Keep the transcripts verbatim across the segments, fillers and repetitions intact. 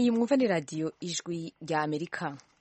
iyi mwumva ni radiyo ijwi rya Amerika.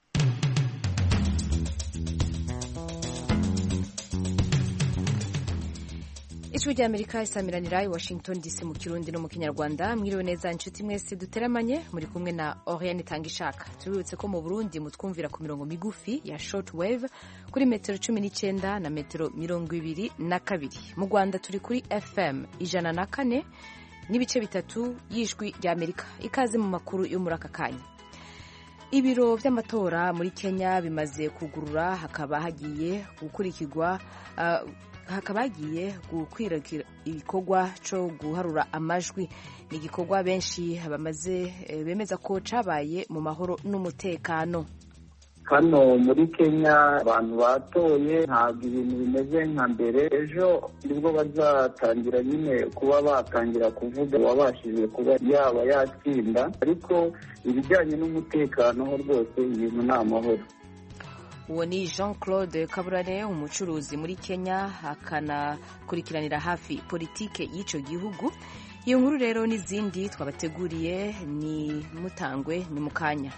Ijwi rya Amerika isamiranira i Washington D C mu Kirundi no mu Kinyarwanda. Mwiriwe neza inshuti mwese duteramanye, muri kumwe na Oriane Tangishaka. Tubibutse ko mu Burundi mutwumvira ku mirongo migufi ya short wave kuri metero cumi n'icyenda na metero mirongo ibiri na kabiri. Mu Rwanda turi kuri F M ijana na kane n'ibice bitatu y'ijwi rya Amerika. Ikaze mu makuru yo muri aka kanya. Ibiro by'amatora muri Kenya bimaze kugurura, hakaba hagiye gukurikirwa uh, hakaba hagiye gukwirakwira ibikorwa cyo guharura amajwi. Ni igikorwa benshi bamaze bemeza ko cabaye mu mahoro n'umutekano. Hano muri Kenya abantu batoye ntabwo ibintu bimeze nka mbere. Ejo nibwo bazatangira nyine kuba batangira kuvuga wabashije kuba yaba yatsinda, ariko ibijyanye n'umutekano ho rwose ibintu ni amahoro. Uwo ni Jean Claude Kaburare, umucuruzi muri Kenya, akanakurikiranira hafi politike y'icyo gihugu. Iyo nkuru rero n'izindi twabateguriye ni mutangwe ni mukanya.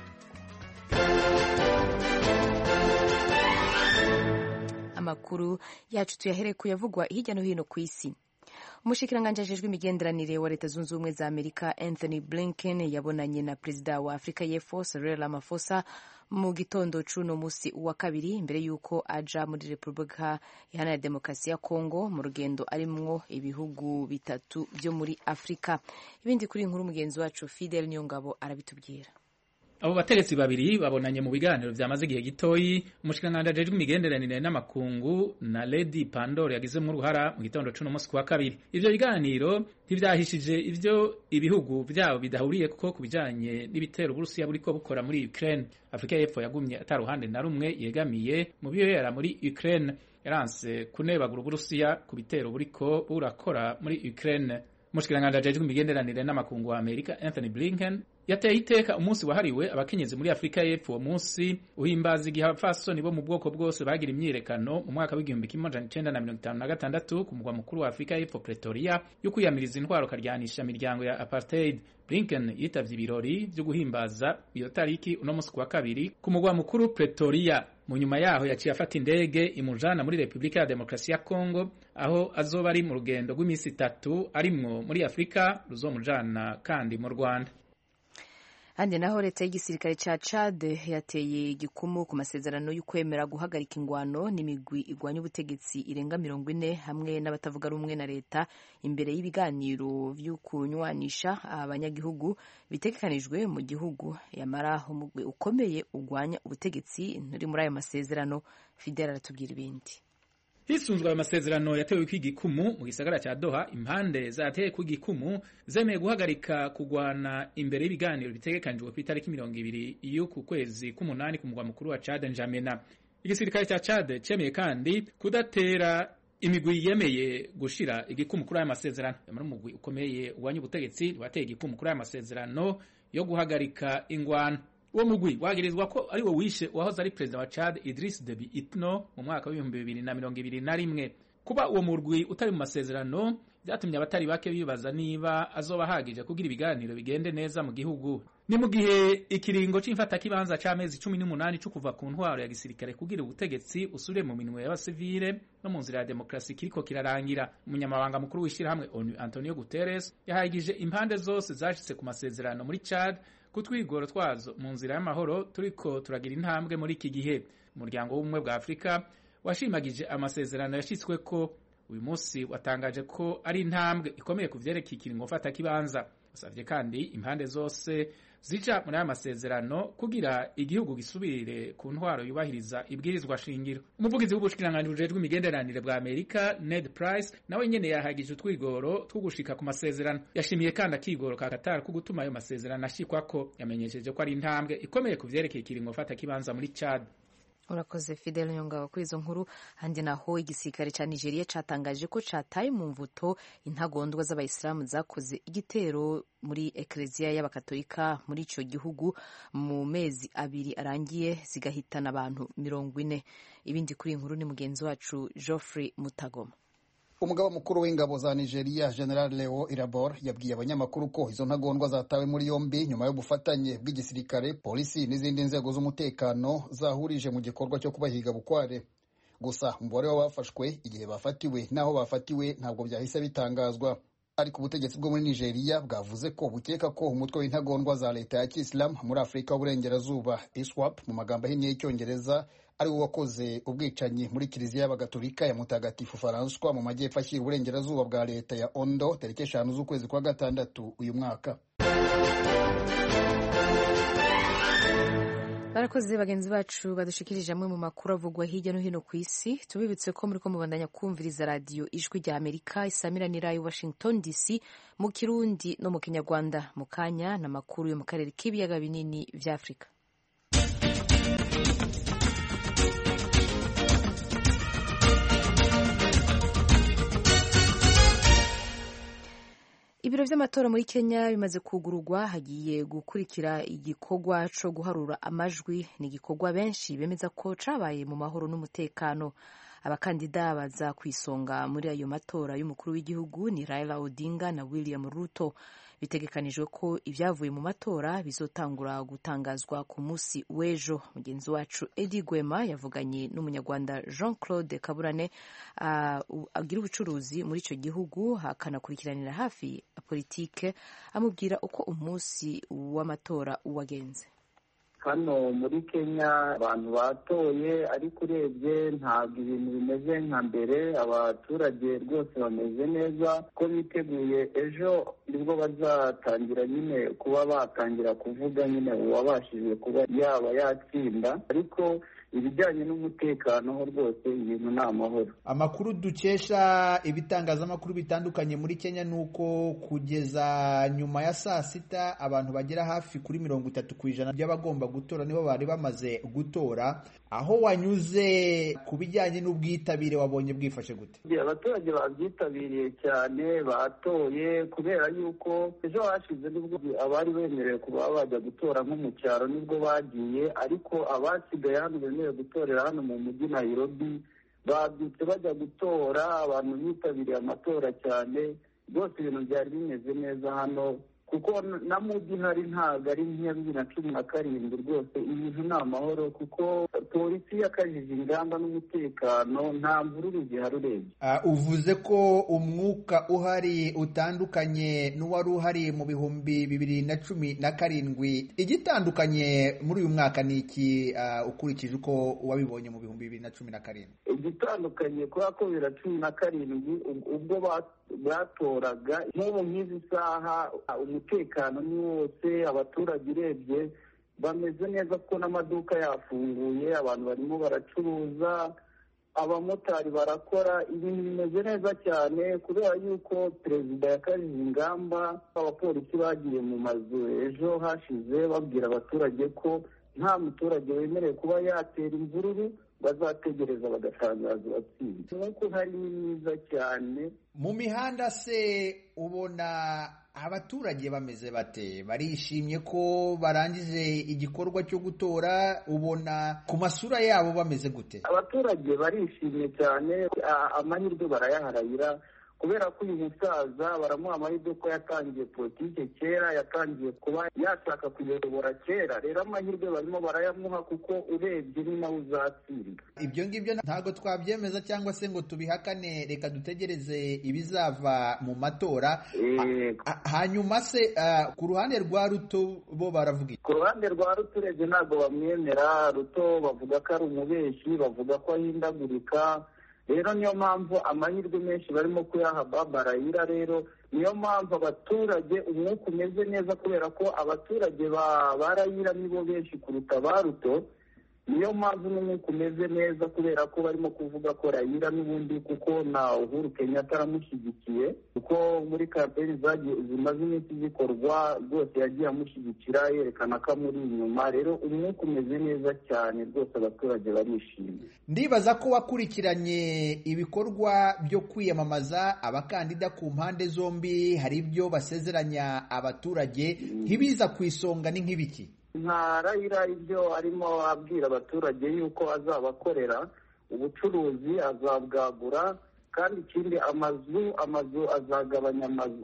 Amakuru yacu tuyahere kuyavugwa hirya no hino ku isi. Umushikiranganje ajejwe imigenderanire wa Leta Zunze Ubumwe za Amerika Anthony Blinken yabonanye na Perezida wa Afrika y'Epfo Cyril Ramaphosa mu gitondo c'uno musi wa kabiri, imbere yuko aja muri Repubulika Iharanira Demokarasi ya Kongo mu rugendo arimwo ibihugu bitatu byo muri Afrika. Ibindi kuri inkuru mugenzi wacu Fidel Nyongabo arabitubwira. Abo bategetsi babiri babonanye mu biganiro vyamaze igihe gitoyi. Umushikiranganje ajejwe imigenderanire n'amakungu na Lady Pandor yagize mu ruhara mu gitondo c'uno musi wa kabiri. Ivyo biganiro ntivyahishije ivyo ibihugu vyabo bidahuriye kuko kubijanye n'ibitero Uburusiya buriko bukora muri Ukraine. Afrika y'Epfo yagumye ataruhande na rumwe yegamiye mu biyera muri Ukraine, yaranse kunebagura Uburusiya ku bitero buriko burakora muri Ukraine. Umushikiranganje ajejwe imigenderanire n'amakungu wa Amerika Anthony Blinken yateye iteka umunsi wahariwe abakenyezi muri Afrika y'Epfo. Uwo munsi uhimbaza igihe abapfasoni bo mu bwoko bwose bagira imyiyerekano mu mwaka w'igihumbi kimwe amajana icenda na mirongo itanu na gatandatu ku mugwa mukuru wa Afrika y'Epfo Pretoria, yo kwiyamiriza intwaro karyanisha imiryango ya apartheid. Blinken yitavye ibirori vyo guhimbaza iyo tariki uno munsi wa kabiri ku mugwa mukuru Pretoria. Mu nyuma yaho yaciye afata indege imujana muri Repubulika ya Demokarasi ya Kongo, aho azoba ari mu rugendo rw'imisi itatu arimwo muri Afrika ruzomujana kandi mu Rwanda. Handi naho leta y'igisirikare ca Chad yateye igikumu ku masezerano y'ukwemera guhagarika ingwano n'imigwi igwanya ubutegetsi irenga mirongo ine hamwe n'abatavuga rumwe na leta imbere y'ibiganiro vy'ukunywanisha abanyagihugu bitegekanijwe mu gihugu. Yamara umugwi ukomeye ugwanya ubutegetsi nturi muri ayo masezerano. Fidel aratubwira ibindi. Hisunzwe ayo masezerano yatewe kw'igikumu mu gisagara ca Doha, impande zateye kw'igikumu zemeye guhagarika kugwana imbere y'ibiganiro bitegekanijwe ku itariki mirongo ibiri y'uku kwezi k'umunani ku mugwa mukuru wa Chad N'Djamena. Igisirikare ca Chad cemeye kandi kudatera imigwi yemeye gushira igikumu kuri ayo masezerano. Yamara umugwi ukomeye ugwanya ubutegetsi wateye igikumu kuri ayo masezerano yo guhagarika ingwano. Uwo mugwi wagirizwa ko ari wo wishe wahoze ari perezida wa Chad Idriss Deby Itno mu mwaka w'ibihumbi bibiri na mirongo ibiri na rimwe. Kuba uwo mugwi utari mu masezerano byatumye abatari bake bibaza niba azoba hagije kugira ibiganiro bigende neza mu gihugu. Ni mu gihe ikiringo c'imfata kibanza c'amezi cumi n'umunani cyo kuva ku ntwaro ya gisirikare kugira ubutegetsi usubire mu minwe y'abasivile no mu nzira ya demokarasi kiriko kirarangira. Umunyamabanga mukuru w'ishirahamwe ONU Antonio Guterres yahagije impande zose zashitse ku masezerano muri Chad kutwigoro twazo mu nzira y'amahoro turiko turagira intambwe muri iki gihe. Umuryango w'ubumwe bwa Afrika washimagije amasezerano yashitswe ko uyu munsi watangaje ko ari intambwe ikomeye kuvyerekeye ikiringo mfata kibanza. Usavye kandi impande zose zija muri aya masezerano kugira igihugu gisubire ku ntwaro yubahiriza ibwirizwa shingiro. Umuvugizi w'ubushikiranganje bujejwe imigenderanire bwa Amerika Ned Price nawe nyene yahagije utwigoro two gushika ku masezerano. Yashimiye kandi akigoro ka Qatar ko gutuma ayo masezerano ashikwako. Yamenyesheje ko ari intambwe ikomeye kuvyerekeye ikiringo mfata kibanza muri Chad. Urakoze Fidel Nyongabo kuri izo nkuru. Handi naho igisirikare ca Nigeria catangaje ko cataye mu mvuto intagondwa z'abayisilamu zakoze igitero muri ekleziya y'abakatolika muri ico gihugu mu mezi abiri arangiye zigahitana abantu mirongo ine. Ibindi kuri inkuru ni mugenzi wacu Geoffrey Mutagoma. umugaba mukuru w'ingabo za Nigeria General Leo Irabor yabwiye abanyamakuru ko izo ntagondwa zatawe muri yombi nyuma y'ubufatanye bw'igisirikare, polisi n'izindi nzego z'umutekano zahurije mu gikorwa cyo kubahiga bukware. Gusa umubare w'abafashwe, igihe bafatiwe n'aho bafatiwe ntabwo byahise bitangazwa. Ariko ubutegetsi bwo muri Nigeria bwavuze ko bukeka ko umutwe w'intagondwa za leta ya Kisilamu muri Afurika y'Uburengerazuba ISWAP mu magambo ahinnye y'Icyongereza ari wo wakoze ubwicanyi muri Kiliziya y'Abagatolika ya Mutagatifu François mu majyepfo ashyira uburengerazuba bwa leta ya Ondo tariki eshanu z'ukwezi kwa gatandatu uyu mwaka. Barakoze bagenzi bacu badushikirije amwe mu makuru avugwa hirya no hino ku isi. Tubibutse ko muri ko mubandanya kumviriza radio Ijwi rya Amerika isamiranira i Washington D C mu Kirundi no mu Kinyarwanda. Mu kanya na makuru yo mu karere k'ibiyaga binini vya Afrika. Ibiro vy'amatora muri Kenya bimaze kugururwa, hagiye gukurikira igikorwa co guharura amajwi. Ni igikorwa benshi bemeza ko cabaye mu mahoro n'umutekano. Abakandida baza kwisonga muri ayo matora y'umukuru w'igihugu ni Raila Odinga na William Ruto. Bitegekanijwe ko ibyavuye mu matora bizotangura gutangazwa ku munsi w'ejo. Mugenzi wacu Eddie Gwema yavuganye n'umunyarwanda Jean Claude Kaburane uh, agira ubucuruzi muri ico gihugu, hakanakurikiranira hafi politike, amubwira uko umunsi w'amatora uwagenze. Hano muri Kenya abantu batoye, ariko urebye ntabwo ibintu bimeze nka mbere. Abaturage rwose bameze neza ko biteguye ejo nibwo bazatangira nyine kuba batangira kuvuga nyine uwabashije kuba yaba yatsinda, ariko ibijyanye n'umutekano ho rwose ibintu ni amahoro. Amakuru dukesha ibitangazamakuru bitandukanye muri Kenya nuko kugeza nyuma ya saa sita abantu bagera hafi kuri mirongo itatu ku ijana by'abagomba gutora nibo bari bamaze gutora. Aho wanyuze ku bijyanye n'ubwitabire wabonye bwifashe gute? Abaturage babyitabiriye cyane, batoye kubera yuko ejo hashize nibwo abari bemerewe kuba bajya gutora nko mu cyaro nibwo bagiye, ariko abasigaye hano bemerewe gutorera hano mu mujyi Nairobi babyutse bajya gutora. Abantu bitabiriye amatora cyane rwose, ibintu byari bimeze neza hano, kuko na mujyi hari ntabwo ari nk'iya bibiri na cumi na karindwi. Rwose ibintu ni amahoro kuko polisi yakajije ingamba n'umutekano, nta mvururu zihari urebye. Uh, uvuze ko umwuka uhari utandukanye n'uwari uhari mu bihumbi bibiri na cumi na karindwi. Igitandukanye muri uyu mwaka ni iki uh, ukurikije uko wabibonye mu bihumbi bibiri na cumi na karindwi? Igitandukanye kubera ko bibiri na cumi na karindwi ubwo batoraga nk'ubu nk'izi saha umutekano ni wose, abaturage urebye bameze neza kuko n'amaduka yafunguye, abantu barimo baracuruza, abamotari barakora, ibintu bimeze neza cyane kubera yuko perezida yakajije ingamba. Abapolisi bagiye mu mazu ejo hashize babwira abaturage ko nta muturage wemerewe kuba yatera imvururu, bazategereza bagatangaza uwatsinze. Nuko hari mwiza cyane. Mu mihanda se ubona abaturage bameze bate? Barishimye ko barangije igikorwa cyo gutora? Ubona ku masura yabo bameze gute? Abaturage barishimye cyane, amahirwe barayaharayira kubera ko uyu musaza baramuha amahirwe ko yatangiye politike kera, yatangiye kuba yashaka kuyobora kera. Rero amahirwe barimo barayamuha kuko urebye ni nawe uzatsinda. Ibyo ngibyo ntabwo twabyemeza cyangwa se ngo tubihakane, reka dutegereze ibizava mu matora. Hanyuma se uh, ku ruhande rwa Ruto bo baravuga iki? Ku ruhande rwa Ruto urebye ntabwo bamwemera. Ruto bavuga ko ari umubeshyi, bavuga ko ahindagurika. Rero niyo mpamvu amahirwe menshi barimo kuyaha Baba Raila. Rero niyo mpamvu abaturage umwuka umeze neza kubera ko abaturage ba Raila nibo benshi kuruta ba Ruto. Niyo mpamvu n'umwuka umeze neza kubera ko barimo kuvuga ko Raila n'ubundi kuko na Uhuru Kenyatta aramushyigikiye, kuko muri kampeni zimaze iminsi zikorwa rwose yagiye amushyigikira yerekana ko amuri inyuma. Rero umwuka umeze neza cyane rwose, abaturage barishimye. Ndibaza ko wakurikiranye ibikorwa byo kwiyamamaza abakandida ku mpande zombi, hari ibyo basezeranya abaturage, ntibiza ku isonga ni nk'ibiki? Nka Raila ibyo arimo abwira abaturage yuko azabakorera ubucuruzi azabwagura, kandi ikindi amazu amazu azagabanya amazu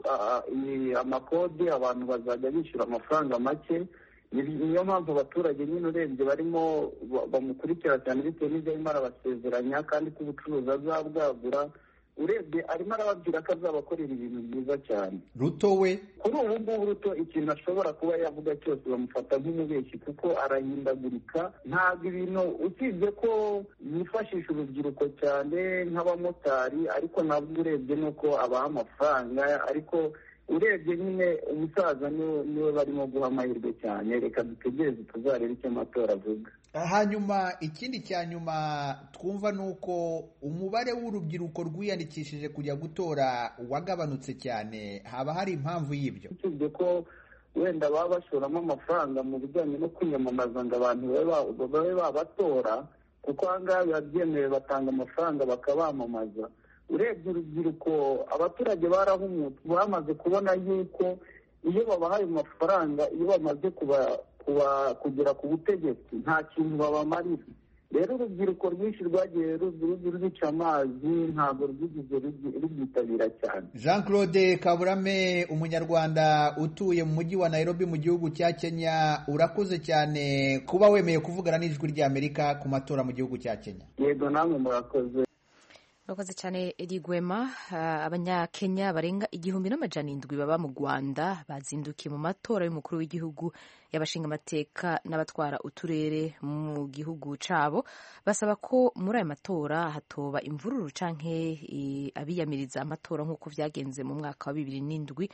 amakode, abantu bazajya bishyura amafaranga make. Niyo mpamvu abaturage nyine urebye barimo bamukurikira cyane bitewe n'ibyo arimo arabasezeranya, kandi ko ubucuruzi azabwagura. Urebye arimo arababwira ko azabakorera ibintu byiza cyane. Ruto we kuri ubu ngubu Ruto ikintu ashobora kuba yavuga cyose bamufata nk'umubeshyi, kuko arahindagurika. Ntabwo ibintu, usibye ko yifashisha urubyiruko cyane nk'abamotari, ariko ntabwo urebye nuko abaha amafaranga. Ariko urebye nyine umusaza niwe barimo guha amahirwe cyane. Reka dutegereze tuzarebe icyo amatora avuga. Hanyuma ikindi cya nyuma twumva ni uko umubare w'urubyiruko rwiyandikishije kujya gutora wagabanutse cyane. Haba hari impamvu y'ibyo? Usibye ko wenda baba bashoramo amafaranga mu bijyanye no kwiyamamaza ngo abantu babe babatora, kuko aha ngaha biba byemewe, batanga amafaranga bakabamamaza. Urebye urubyiruko, abaturage barahumutse, bamaze kubona yuko iyo babahaye amafaranga, iyo bamaze kuba kugera ku butegetsi, nta kintu babamarira. Rero urubyiruko rwinshi rwagiye rubica amazi, ntabwo rwigeze rubyitabira cyane. Jean Claude Kaburame, umunyarwanda utuye mu mujyi wa Nairobi mu gihugu cya Kenya, urakoze cyane kuba wemeye kuvugana n'ijwi ry'Amerika ku matora mu gihugu cya Kenya. Yego, namwe murakoze. Murakoze cyane Eri Gwema. Uh, abanyakenya barenga igihumbi n'amajana indwi baba mu Rwanda bazindukiye mu matora y'umukuru w'igihugu, y'abashinga amateka n'abatwara uturere mu gihugu cabo, basaba ko muri aya matora hatoba imvururu canke abiyamiriza amatora nk'uko vyagenze mu mwaka wa bibiri n'indwi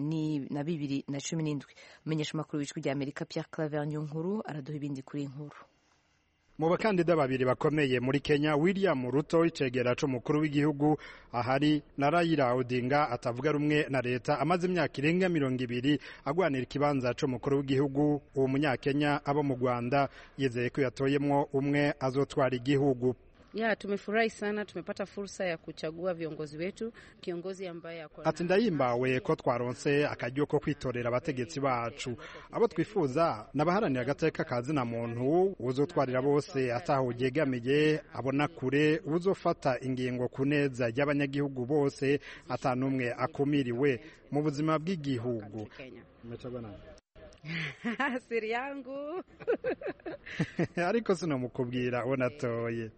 na bibiri na cumi n'indwi. Umenyesha amakuru w'ijwi ry'Amerika Pierre Claver Nyonkuru araduha ibindi kuri inkuru. Mu bakandida babiri bakomeye muri Kenya, William Ruto icegera c'umukuru w'igihugu ahari na Raila Odinga atavuga rumwe na leta, amaze imyaka irenga mirongo ibiri agwanira ikibanza c'umukuru w'igihugu. Uwo munyakenya abo mu Rwanda yizeye ko yatoyemwo umwe azotwara igihugu. Ya, tumefurahi sana, tumepata fursa ya kuchagua viongozi wetu, kiongozi ambaye akona. Ati ndayimbawe ko twaronse akaryo ko kwitorera abategetsi bacu, abo twifuza nabaharanira agateka kazi na muntu, uzotwarira bose atahugegamiye, abona kure, uzofata ingingo kuneza y'abanyagihugu bose, atanumwe akumiriwe mu buzima bw'igihugu. Umechagua nani? Siri yangu. Ariko sinomukubwira onatoye.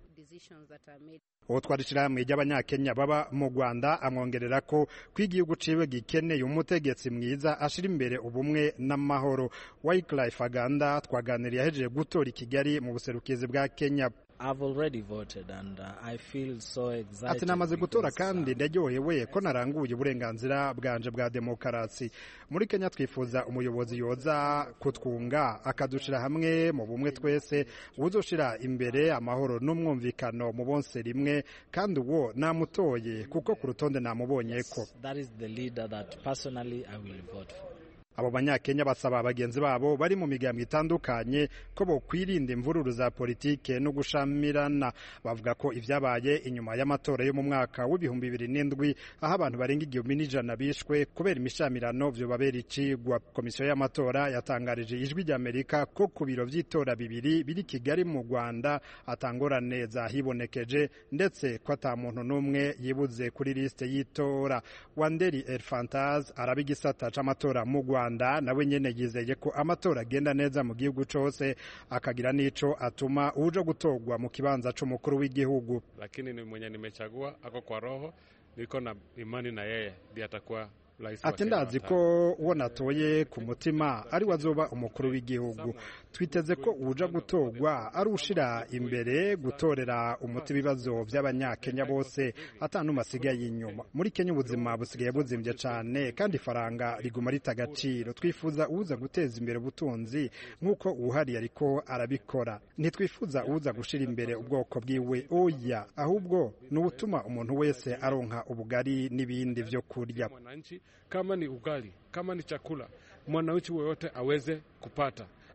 Uwo twarishira hamwe y'abanyakenya baba mu Rwanda amwongerera ko kw'igihugu ciwe gikeneye umutegetsi mwiza ashira imbere ubumwe n'amahoro. Wycliffe Aganda twaganiriye yahejeje gutora i Kigali mu buserukizi bwa Kenya. I've already voted and uh, I feel so excited. Ati namaze gutora kandi ndaryohewe ko naranguye uburenganzira bwanje bwa demokarasi. Muri Kenya twifuza umuyobozi yoza kutwunga akadushira hamwe mu bumwe twese, uzoshira imbere amahoro n'umwumvikano mu bonse rimwe, kandi uwo namutoye kuko ku rutonde namubonye ko. That is the leader that personally I will vote for. Abo banyakenya basaba abagenzi babo bari mu migambwe itandukanye ko bo kwirinda imvururu za politike no gushamirana. Bavuga ko ivyabaye inyuma y'amatora yo mu mwaka w'ibihumbi bibiri n'indwi aho abantu barenga igihumbi n'ijana bishwe kubera imishamirano vyo babera icigwa. Komisiyo y'amatora yatangarije ijwi ry'Amerika ko ku biro vy'itora bibiri biri Kigali mu Rwanda atangorane zahibonekeje, ndetse ko ata muntu n'umwe yibuze kuri liste y'itora. Wanderi Elfantaz arabigisata c'amatora mu Rwanda nawe nyene yizeye ko amatora agenda neza mu gihugu cose, akagira nico atuma uje gutorwa mu kibanza c'umukuru w'igihugu. Lakini ni mwenye nimechagua ako kwa roho, niko na imani na yeye ndiye atakuwa. Ati ndazi ko uwo natoye ku mutima ari wazoba umukuru w'igihugu. Twiteze ko uja gutorwa ari ushira imbere gutorera umuti bibazo by'abanyakenya bose, atanuma asigaye inyuma. Muri Kenya ubuzima busigaye buzimvye cyane kandi faranga riguma ritagaciro. Twifuza uza guteza imbere ubutunzi nkuko uhari ariko arabikora. Ntitwifuza uza gushira imbere ubwoko bwiwe oya, ahubwo n'ubutuma umuntu wese aronka ubugari n'ibindi vyo kurya. Kama ni ugali, kama ni chakula, mwananchi wote aweze kupata.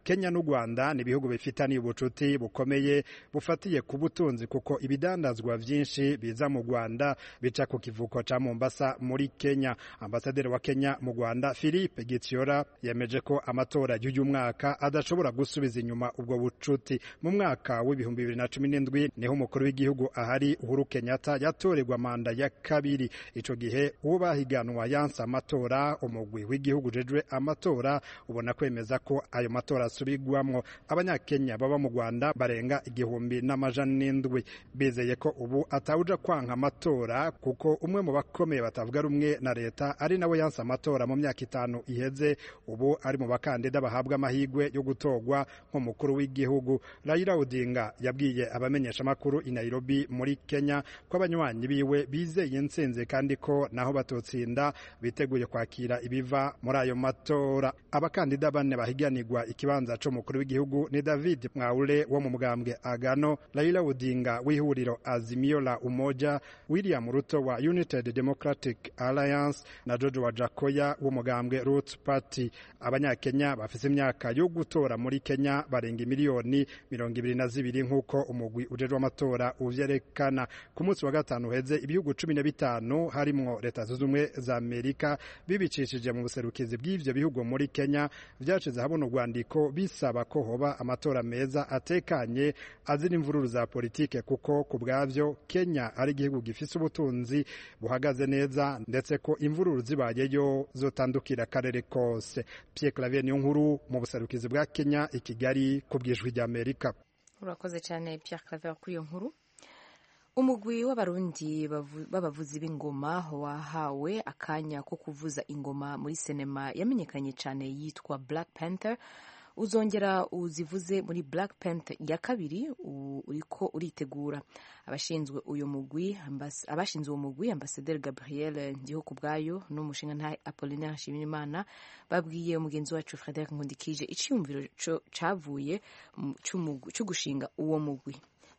Kenya n'u Rwanda ni ibihugu bifitaniye ubucuti bukomeye bufatiye ku butunzi kuko ibidandazwa vyinshi biza mu Rwanda bica ku kivuko ca Mombasa muri Kenya. Ambasaderi wa Kenya mu Rwanda Philippe Gitiora yemeje ko amatora y'uyu mwaka adashobora gusubiza inyuma ubwo bucuti. Mu mwaka w'ibihumbi bibiri na cumi n'indwi niho umukuru w'igihugu ahari Uhuru Kenyatta yatorerwa manda ya kabiri. Ico gihe uwo bahiganwa yanse amatora, umugwi w'igihugu jejwe amatora ubona kwemeza ko ayo matora asubigwamwo. Abanyakenya baba mu Rwanda barenga igihumbi n'amajana n'indwi bizeye ko ubu atawuja kwanka amatora kuko umwe mu bakomeye batavuga rumwe na leta ari nawe yanse amatora mu myaka itanu iheze, ubu ari mu bakandida bahabwa amahigwe yo gutorwa nk'umukuru w'igihugu. Raila Odinga yabwiye abamenyesha makuru i Nairobi muri Kenya ko abanywanyi biwe bizeye intsinzi kandi ko naho batotsinda biteguye kwakira ibiva muri ayo matora. Abakandida bane bahiganirwa ikibanza c'umukuru w'igihugu ni David Mwaure wo mu mugambwe Agano, Raila Odinga w'ihuriro Azimio la Umoja, William Ruto wa United Democratic Alliance na George Wajakoya w'umugambwe Roots Party. Abanyakenya bafise imyaka yo gutora muri Kenya barenga miliyoni mirongo ibiri na zibiri nk'uko umugwi ujejwe amatora uvyerekana. Ku munsi wa gatanu heze ibihugu cumi na bitanu harimwo Leta Zunze Ubumwe za Amerika bibicishije mu buserukizi bw'ivyo bihugu muri Kenya vyacize habona urwandiko bisaba ko hoba amatora meza atekanye azira imvururu za politike kuko ku bwavyo Kenya ari igihugu gifise ubutunzi buhagaze neza ndetse ko imvururu zibayeyo zotandukira akarere kose. Pierre Claver Niyonkuru mu buserukizi bwa Kenya i Kigali ku bw'ijwi rya Amerika. Urakoze cyane Pierre Claver kuri iyo nkuru. Umugwi w'abarundi b'abavuzi b'ingoma wahawe akanya ko kuvuza ingoma muri sinema yamenyekanye cyane yitwa Black Panther. Uzongera uzivuze muri Black Panther ya kabiri uriko uritegura. Abashinzwe uyo mugwi abashinzwe uwo mugwi Ambassadeur Gabriel Ndihokubwayo n'umushinga nta Apollinaire Nshimiyimana babwiye umugenzi wacu Frederic Nkundikije iciyumviro cavuye cyo gushinga uwo mugwi.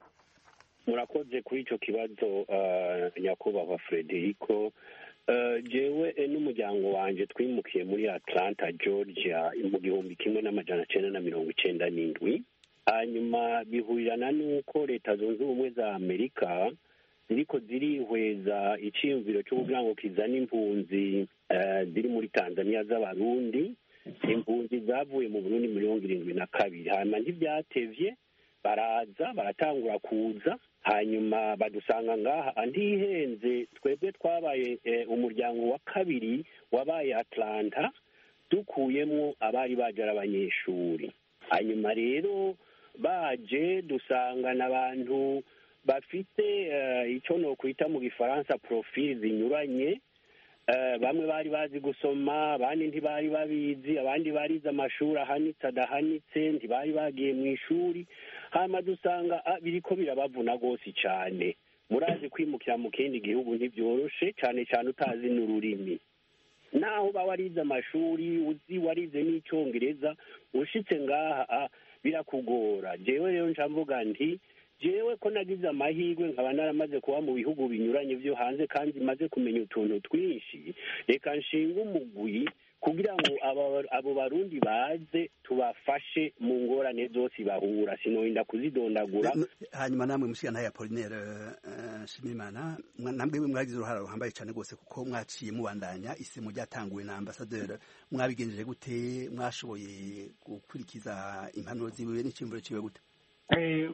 Murakoze kuri ico kibazo uh, nyakubahwa Frederico. Uh, jewe n'umuryango wanje twimukiye muri Atlanta, Georgia mu gihumbi kimwe n'amajana cenda na mirongo icenda n'indwi. Hanyuma bihurirana n'uko Leta Zunze Ubumwe za Amerika ziriko zirihweza iciyumviro cyo kugira ngo kizana impunzi uh, ziri muri Tanzania z'abarundi. Impunzi zavuye mu Burundi mirongo irindwi na kabiri. Hanyuma ntivyatevye baraza baratangura kuza, hanyuma badusanga ngaha andihenze twebwe twabaye eh, umuryango wa kabiri wabaye Atlanta dukuyemo abari baje abanyeshuri. Hanyuma rero baje dusanga n'abantu bafite uh, icyo no kwita mu Gifaransa profil zinyuranye. Uh, bamwe bari bazi gusoma, abandi ntibari babizi, abandi barize amashuri ahanitse adahanitse, ntibari bagiye mu ishuri. Hama dusanga ah, biriko birabavuna gose cyane. Murazi kwimukira mu kindi gihugu ntibyoroshe cyane cyane utazi n'ururimi. Naho ba warize amashuri uzi warize n'icyongereza ushitse ngaha ah, birakugora. Jewe rero ncamvuga nti jewe ko nagize amahirwe nkaba naramaze kuba mu bihugu binyuranye byo hanze kandi maze kumenya utuntu twinshi, reka nshinga umugwi kugira ngo abo barundi baze tubafashe mu ngorane zose bahura, sinorinda kuzidondagura. Hanyuma namwe mushikana ya Apollinaire Nshimiyimana, namwe mwagize uruhara ruhambaye cyane gose kuko mwaciye mubandanya isimo ryatanguwe na Ambassadeur. Mwabigenjeje gute? Mwashoboye gukurikiza impanuro ziwe n'icyumviro ciwe gute? Eh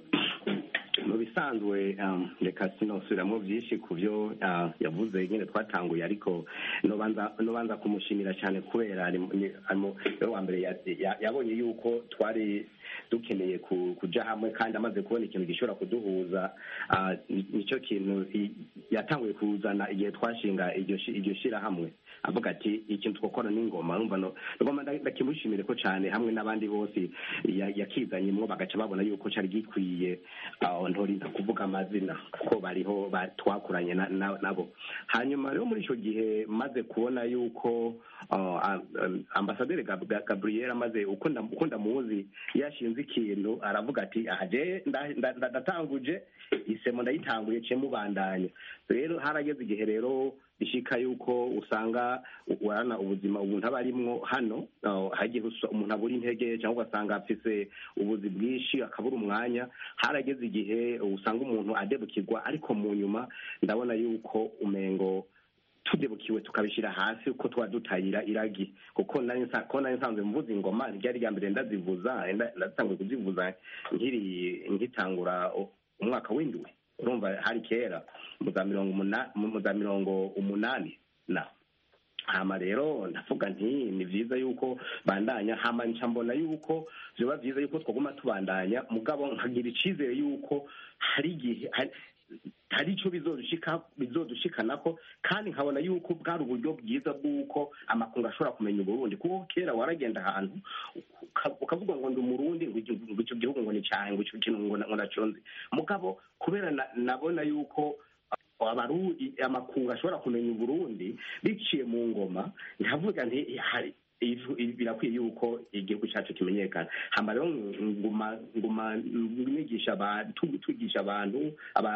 mu bisanzwe reka sinosubiramo byinshi ku byo yavuze nyine twatanguye, ariko nobanza nobanza kumushimira cyane kubera ari wa mbere yabonye yuko twari dukeneye kuja hamwe kandi amaze kubona ikintu gishobora kuduhuza. Nicyo kintu yatanguye kuzana igihe twashinga iryo shira hamwe, avuga ati ikintu twakora n'ingoma. Numva no ngoma ndakimushimire ko cyane hamwe n'abandi bose yakizanyemo bagaca babona yuko cyari gikwiye ntorinda kuvuga amazina ko bariho twakuranye nabo. Hanyuma rero muri icyo gihe maze kubona yuko Ambassadeur Gabriel amaze uko ndamuzi yashinze ikintu aravuga ati aje ndatanguje isemo ndayitanguye cye mubandanya. Rero harageze igihe rero bishika yuko usanga urana ubuzima umuntu aba arimwo hano hagiye umuntu abura intege cyangwa ugasanga afise ubuzi bwinshi akabura umwanya harageze igihe usanga umuntu adebukirwa ariko mu nyuma ndabona yuko umengo tudebukiwe tukabishira hasi uko twa dutayira iragi kuko nari ko nari nsanzwe mvuza ingoma ryari rya mbere ndazivuza ndatangiye kuzivuza nkiri nkitangura umwaka w'indwi urumva hari kera mu za mirongo umunani mu za mirongo umunani na hama rero ndavuga nti ni vyiza yuko bandanya hama nca mbona yuko vyoba vyiza yuko twaguma tubandanya mugabo nkagira icizere yuko hari igihe hari icyo bizodushika bizodushikanako kandi nkabona yuko bwari uburyo bwiza bw'uko amakungu ashobora kumenya Uburundi kuko kera waragenda ahantu ukavuga ngo ndi umurundi ngo icyo gihugu ngo ni cyahe ngo icyo kintu ngo naconze mugabo kubera nabona yuko abarundi amakungu ashobora kumenya Uburundi biciye mu ngoma nkavuga nti hari birakwiye yuko igihugu cyacu kimenyekana hama rero nguma nguma mwigisha abantu tugisha abantu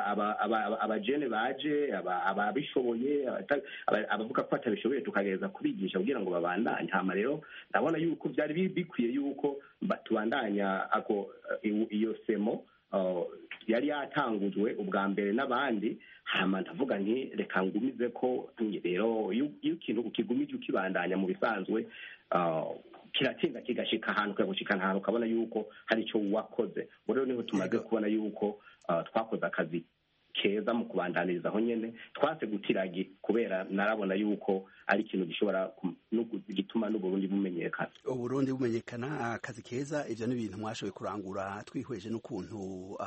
abajene baje ababishoboye abavuga ko batabishoboye tukagereza kubigisha kugira ngo babandanye hama rero ndabona yuko byari bikwiye yuko tubandanya ako iyo semo yari yatangujwe ubwa mbere n'abandi hama ndavuga nti reka ngumize ko rero iyo ikintu ukigumije ukibandanya mu bisanzwe kiratinda kigashika ahantu kagushikana ahantu ukabona yuko hari icyo wakoze rero niho tumaze kubona yuko twakoze akazi keza mu kubandaniriza aho nyene twase gutiragi kubera narabona yuko ari ikintu gishobora gituma n'Uburundi bumenyekana Uburundi bumenyekana akazi keza ivyo ni ibintu mwashoboye kurangura twihweje n'ukuntu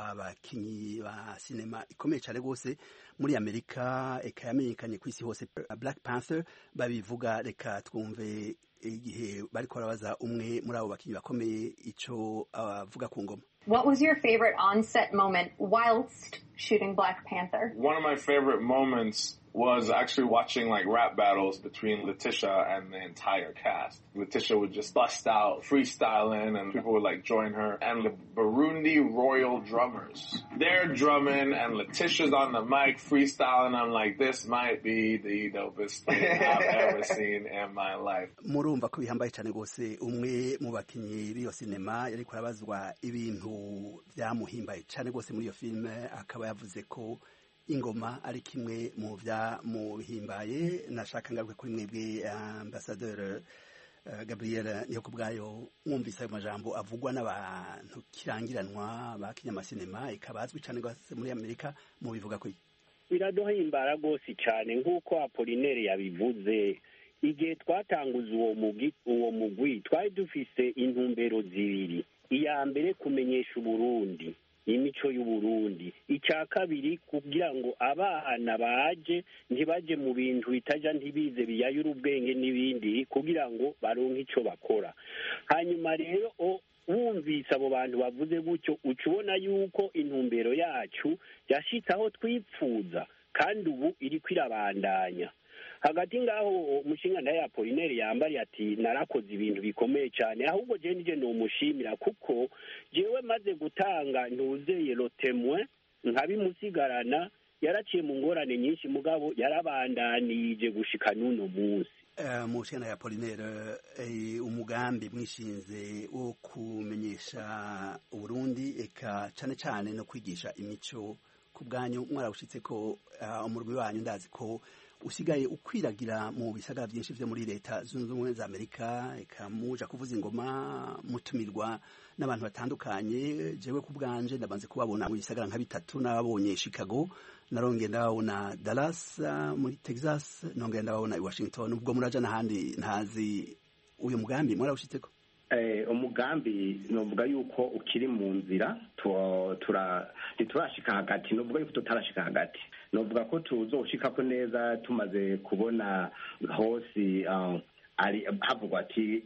abakinyi ba sinema ikomeye cyane rwose muri Amerika eka yamenyekanye ku isi hose Black Panther babivuga reka twumve igihe bariko barabaza umwe muri abo bakinyi bakomeye ico avuga ku ngoma. What was your favorite on-set moment whilst shooting Black Panther? One of my favorite moments was actually watching like rap battles between Letitia and the entire cast. Letitia would just bust out freestyling and people would like join her. And the Burundi Royal Drummers, they're drumming and Letitia's on the mic freestyling. I'm like, this might be the dopest thing I've ever seen in my life. Murumva ko bihambaye cyane gose umwe mu bakinyi b'iyo sinema yari kurabazwa ibintu byamuhimbaye cyane gose muri iyo filme akaba yavuze ko ingoma ari kimwe mu bya mu bihimbaye nashaka ngaruke kuri mwebwe ambassadeur uh, Gabriel niyo kubwayo mwumvise ayo majambo avugwa n'abantu kirangiranwa bakinyamasinema ikabazwi cyane gose muri Amerika mu bivuga ko biraduhimbara gose cyane nk'uko Apollinaire yabivuze igihe twatanguza uwo mugwi uwo mugwi twari dufise intumbero zibiri iya mbere kumenyesha Uburundi imico y'Uburundi icya kabiri kugira ngo abana baje ntibaje mu bintu bitaja ntibize biyayura ubwenge n'ibindi kugira ngo baronke ico bakora hanyuma rero wumvise abo bantu bavuze gutyo ucubona yuko intumbero yacu yashitse aho twipfuza kandi ubu iri kwirabandanya hagati ngaho umushinga ndaye Apollinaire yambari ati narakoze ibintu bikomeye cyane ahubwo je nije no mushimira kuko jewe maze gutanga ntuzeye lotemwe nkabimusigarana yaraciye mu ngorane nyinshi mugabo yarabandanije gushika nuno munsi. Uh, mushinga ya Apollinaire uh, umugambi mwishinze wo kumenyesha Uburundi eka cyane cyane no kwigisha imico ku bwanyu mwarawushitse ko uh, umurwi wanyu ndazi ko usigaye ukwiragira mu bisagara byinshi byo muri leta zunze ubumwe za Amerika eka muja kuvuza ingoma mutumirwa n'abantu batandukanye jewe ku bwanje ndabanze kubabona mu bisagara nka bitatu nababonye Chicago naronge ndabona Dallas muri Texas nonge ndabona i Washington ubwo muraja n'ahandi ntazi uyu mugambi mwarawushitseko eh umugambi novuga yuko ukiri mu nzira tura turashika hagati novuga yuko tutarashika hagati novuga ko tuzoshika ko neza tumaze kubona hose ari havugwa ati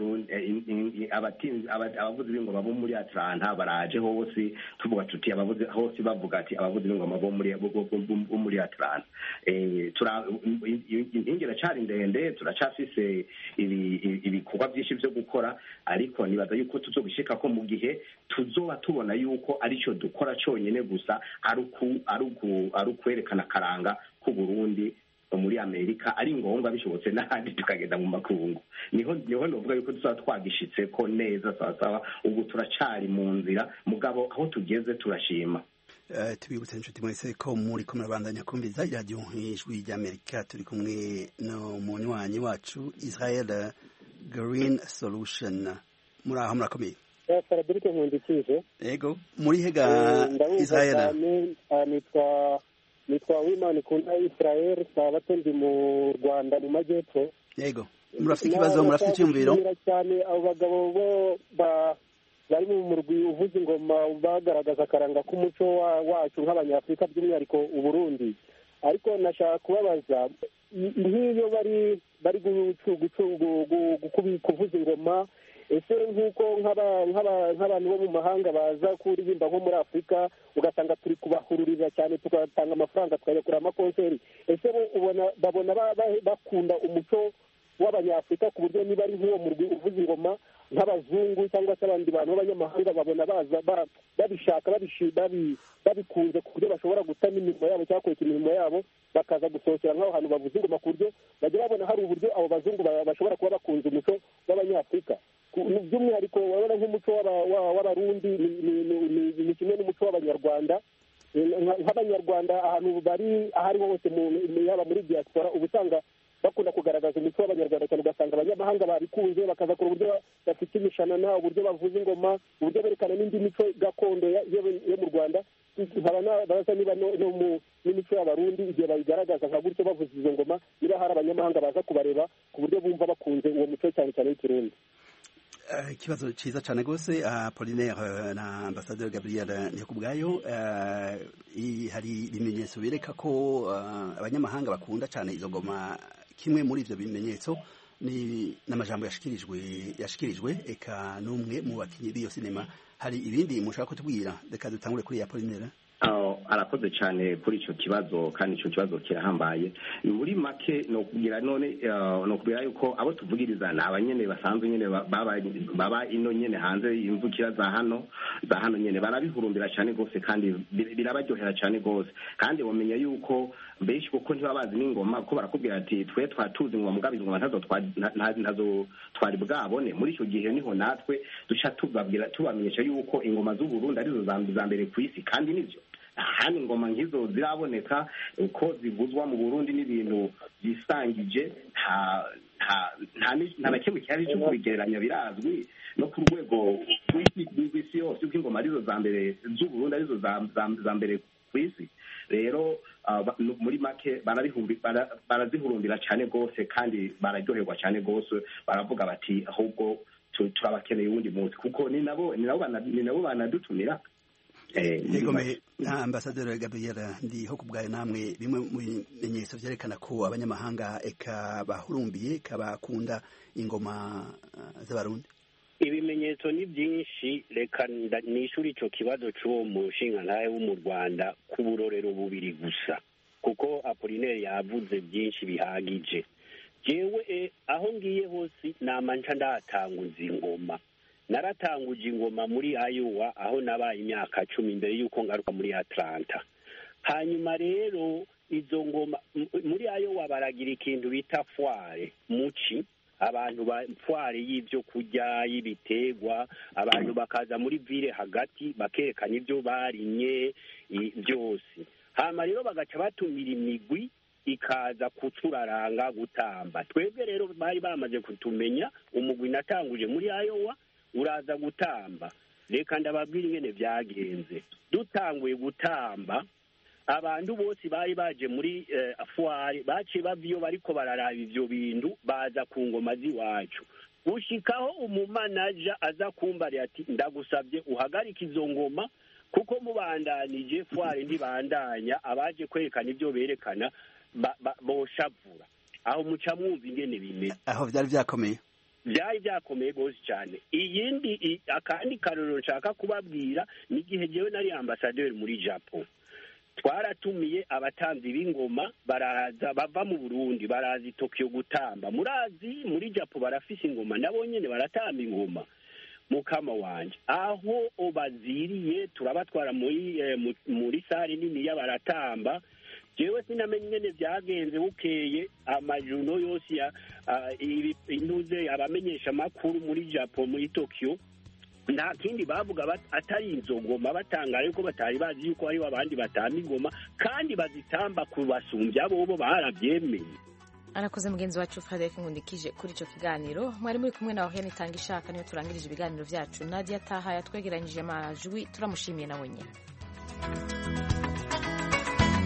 Burundi abatinzi abavuzi b'ingoma bo muri Atlanta baraje hose tuvuga tuti abavuzi hose bavuga ati abavuzi b'ingoma bo muri bo muri Atlanta eh tura intingira cyari ndende turacafise ibikorwa byinshi byo gukora ariko nibaza yuko tuzobishika ko mu gihe tuzoba tubona yuko arico dukora cyonyine gusa aruku aruku arukwerekana karanga ku Burundi muri Amerika ari ngombwa bishobotse n'ahandi tukagenda mu makungu niho niho novuga yuko tuzaba twagishitse ko neza sawa ubu turacari mu nzira mugabo aho tugeze turashima. Uh, tubibutse inshuti mwese ko muri ko murabandanya kumviza iradiyo ijwi ry'Amerika turi kumwe no munywanyi wacu Israel Green Solution. Muri aho murakomeye? Frederic Nkundikije. Yego muri hega Israel. Nitwa nitwa Wimana Kunda Israel sabato ndi mu Rwanda mu majyepfo. Yego murafite ikibazo murafite icyumviro cyane abo bagabo bo ba bari mu murwi uvuza ingoma bagaragaza akaranga k'umuco wacu nk'abanyafurika by'umwihariko Uburundi ariko nashaka kubabaza nk'iyo bari bari kuvuza ingoma ese nk'uko nk'abantu bo mu mahanga baza kuririmba nko muri Afurika ugasanga turi kubahururira cyane tugatanga amafaranga tukayakura amakonseri ese ubona babona bakunda umuco w'abanyafurika ku buryo niba ari nk'uwo murwi uvuza ingoma nk'abazungu cyangwa se abandi bantu b'abanyamahanga babona baza babishaka babikunze ku buryo bashobora gutama imirimo yabo cyangwa kureka imirimo yabo bakaza gusohokera nk'aho hantu bavuza ingoma ku buryo bajya babona hari uburyo abo bazungu bashobora kuba bakunze umuco w'abanyafurika by'umwihariko urabona nk'umuco w'abarundi ni kimwe n'umuco w'abanyarwanda nk'abanyarwanda ahantu bari aho ariho hose yaba muri diaspora uba usanga bakunda kugaragaza umuco w'abanyarwanda cyane ugasanga abanyamahanga babikunze bakaza kure uburyo bafite imishanana uburyo bavuza ingoma uburyo berekana n'indi mico gakondo yo mu Rwanda baza niba n'imico y'abarundi igihe bayigaragaza nka gutyo bavuza izo ngoma niba hari abanyamahanga baza kubareba ku buryo bumva bakunze uwo muco cyane cyane w'ikirundi. Ikibazo cyiza cyane rwose Apollinaire na Ambassadeur Gabriel Ndikubwayo hari ibimenyetso bireka ko abanyamahanga bakunda cyane izo ngoma kimwe muri ivyo bimenyetso ni n'amajambo yashikirijwe yashikirijwe eka n'umwe mu bakinyi b'iyo sinema hari ibindi mushaka kutubwira reka dutangure kuri Apollinaire. Arakoze cyane kuri icyo kibazo kandi icyo kibazo kirahambaye muri make no kugira none no kubira yuko abo tuvugiriza na abanyene basanzwe nyene baba baba ino nyene hanze imvukira za hano za hano nyene barabihurumbira cyane gose kandi birabaryohera cyane gose kandi bamenya yuko benshi kuko ntibabazi n'ingoma ko barakubwira ati twe twatuzi ngo mugabizi ngo ntazo ntazo twari bwabone muri icyo gihe niho natwe duca tubabwira tubamenyesha yuko ingoma z'u Burundi arizo za mbere ku isi kandi nivyo ahandi ingoma nk'izo ziraboneka uko zivuzwa mu Burundi n'ibintu bisangije nta nta nta na kimwe cyari cyo kubigereranya birazwi no ku rwego rw'isi yose uko ingoma arizo za mbere z'u Burundi arizo za mbere ku isi rero muri make barazihurumbira cyane rwose kandi bararyoherwa cyane rwose baravuga bati ahubwo turabakeneye uwundi munsi kuko ni nabo ni nabo banadutumira. Yegome Ambassadeur Gabriel Ndiho kubwaye namwe bimwe mu bimenyetso vyerekana ko abanyamahanga eka bahurumbiye kabakunda ingoma z'abarundi. Ibimenyetso ni byinshi reka nishuri ico kibazo c'uwo mushinga ntaye wo mu Rwanda ku burorero bubiri gusa kuko Apollinaire yavuze byinshi bihagije jewe aho ngiye hose namanca ndatanguza ingoma naratanguje ingoma muri Iowa aho nabaye imyaka cumi imbere y'uko ngaruka muri Atlanta hanyuma rero izo ngoma muri Iowa baragira ikintu bita foire muci abantu ba foire y'ibyo kurya y'ibitegwa abantu bakaza muri ville hagati bakerekana ibyo barinye byose hama rero bagaca batumira imigwi ikaza kuturaranga gutamba twebwe rero bari bamaze kutumenya umugwi natanguje muri Iowa uraza gutamba reka ndababwira ingene byagenze dutanguye gutamba abantu bose bari baje muri foire baciye bavyo bariko bararaba ivyo bintu baza ku ngoma ziwacu gushikaho umumanaja aza kumbari ati ndagusabye uhagarika izo ngoma kuko mubandanije foire ndibandanya abaje kwerekana ivyo berekana boshavura aho muca mwumva ingene bimeze aho vyari vyakomeye byari byakomeye gose cyane iyindi akandi karoro nshaka kubabwira n'igihe jewe nari ambassadeur muri Japan twaratumiye abatanzi b'ingoma baraza bava mu Burundi barazi Tokyo gutamba murazi muri Japan barafise ingoma nabo nyene baratamba ingoma mukama wanje aho obaziriye turabatwara muri eh, muri sare nini y'abaratamba jewe sinamenye ingene byagenze bukeye amajuno yose ya intuze abamenyesha amakuru muri Japan muri Tokyo nta kindi bavuga atari inzogoma batangaye yuko batari bazi yuko hariho abandi batamba ingoma kandi bazitamba kubasumbya bobo barabyemeye. Arakoze mugenzi wacu Frederic Nkundikije kuri ico kiganiro. Mwari muri kumwe na Oriane Itangishaka niyo turangirije ibiganiro vyacu. Nadia Taha yatwegeranyije amajwi, turamushimiye nawe nyene.